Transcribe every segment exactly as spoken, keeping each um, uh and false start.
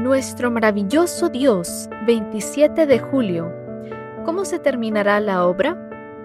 Nuestro maravilloso Dios, veintisiete de julio. ¿Cómo se terminará la obra?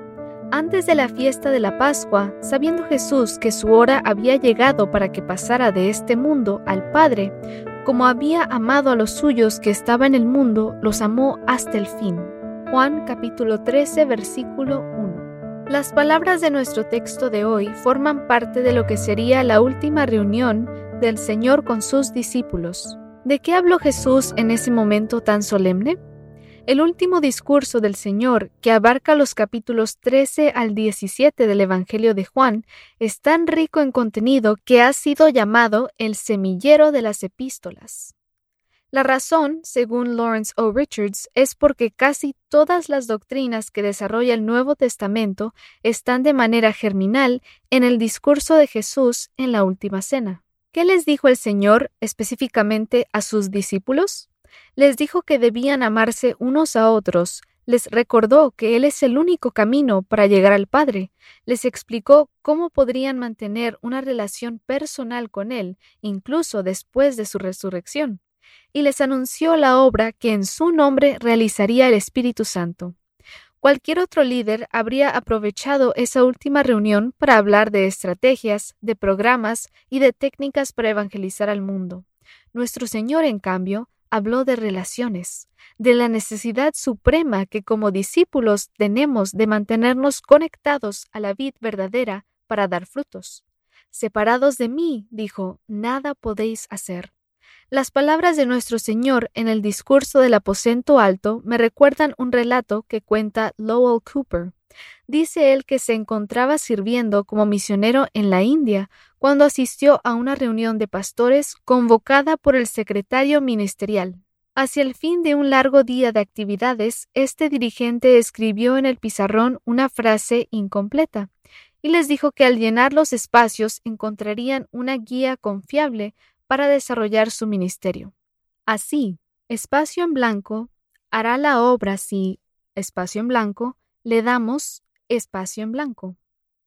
Antes de la fiesta de la Pascua, sabiendo Jesús que su hora había llegado para que pasara de este mundo al Padre, como había amado a los suyos que estaban en el mundo, los amó hasta el fin. Juan capítulo trece, versículo uno. Las palabras de nuestro texto de hoy forman parte de lo que sería la última reunión del Señor con sus discípulos. ¿De qué habló Jesús en ese momento tan solemne? El último discurso del Señor, que abarca los capítulos trece al diecisiete del Evangelio de Juan, es tan rico en contenido que ha sido llamado el semillero de las epístolas. La razón, según Lawrence O. Richards, es porque casi todas las doctrinas que desarrolla el Nuevo Testamento están de manera germinal en el discurso de Jesús en la Última Cena. ¿Qué les dijo el Señor específicamente a sus discípulos? Les dijo que debían amarse unos a otros, les recordó que Él es el único camino para llegar al Padre, les explicó cómo podrían mantener una relación personal con Él, incluso después de su resurrección, y les anunció la obra que en su nombre realizaría el Espíritu Santo. Cualquier otro líder habría aprovechado esa última reunión para hablar de estrategias, de programas y de técnicas para evangelizar al mundo. Nuestro Señor, en cambio, habló de relaciones, de la necesidad suprema que como discípulos tenemos de mantenernos conectados a la vid verdadera para dar frutos. Separados de mí, dijo, nada podéis hacer. Las palabras de nuestro Señor en el discurso del aposento alto me recuerdan un relato que cuenta Lowell Cooper. Dice él que se encontraba sirviendo como misionero en la India cuando asistió a una reunión de pastores convocada por el secretario ministerial. Hacia el fin de un largo día de actividades, este dirigente escribió en el pizarrón una frase incompleta y les dijo que al llenar los espacios encontrarían una guía confiable para desarrollar su ministerio. Así, espacio en blanco hará la obra si, espacio en blanco, le damos espacio en blanco.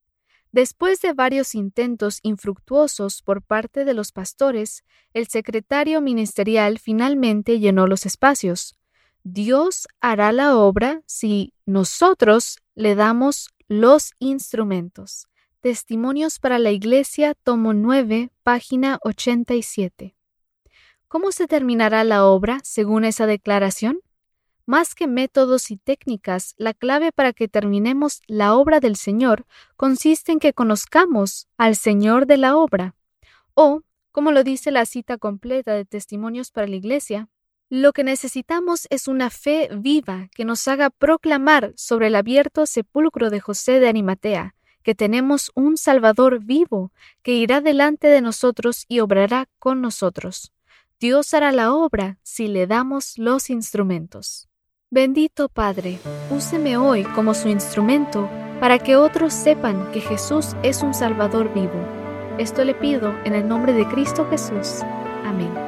Después de varios intentos infructuosos por parte de los pastores, el secretario ministerial finalmente llenó los espacios. Dios hará la obra si nosotros le damos los instrumentos. Testimonios para la Iglesia, tomo nueve, página ochenta y siete. ¿Cómo se terminará la obra según esa declaración? Más que métodos y técnicas, la clave para que terminemos la obra del Señor consiste en que conozcamos al Señor de la obra. O, como lo dice la cita completa de Testimonios para la Iglesia, lo que necesitamos es una fe viva que nos haga proclamar sobre el abierto sepulcro de José de Arimatea, que tenemos un Salvador vivo que irá delante de nosotros y obrará con nosotros. Dios hará la obra si le damos los instrumentos. Bendito Padre, úseme hoy como su instrumento para que otros sepan que Jesús es un Salvador vivo. Esto le pido en el nombre de Cristo Jesús. Amén.